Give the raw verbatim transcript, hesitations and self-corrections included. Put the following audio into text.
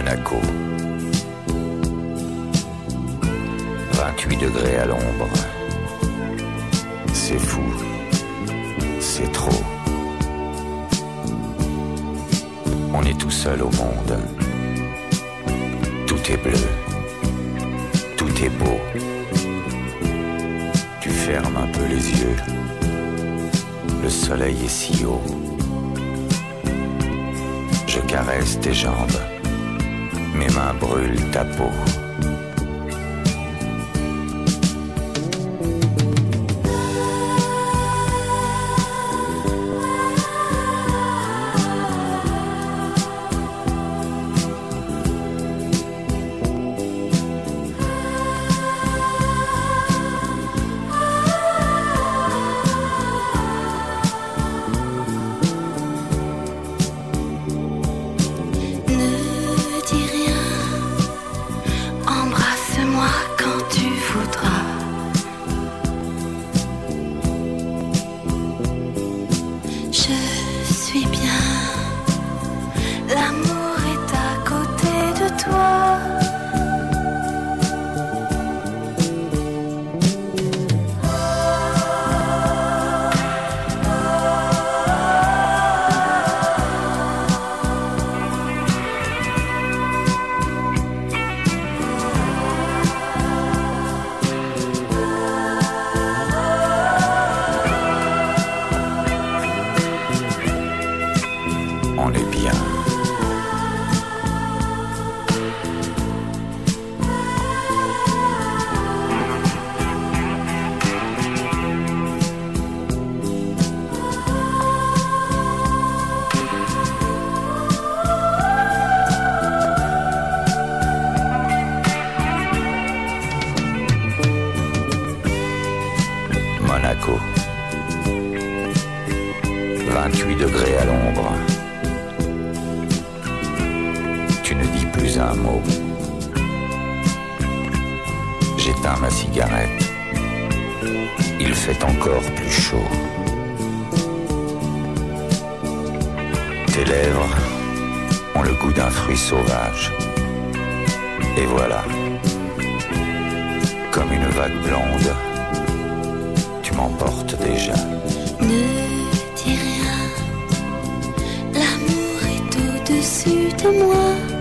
Monaco. vingt-huit degrés à l'ombre. C'est fou. C'est trop. On est tout seul au monde. Tout est bleu. Tout est beau. Tu fermes un peu les yeux. Le soleil est si haut. Je caresse tes jambes. Mes mains brûlent ta peau. On est bien. Monaco. vingt-huit degrés à l'ombre. Tu ne dis plus un mot. J'éteins ma cigarette. Il fait encore plus chaud. Tes lèvres ont le goût d'un fruit sauvage. Et voilà, comme une vague blonde, tu m'emportes déjà. Ne dis rien, l'amour est au-dessus de moi.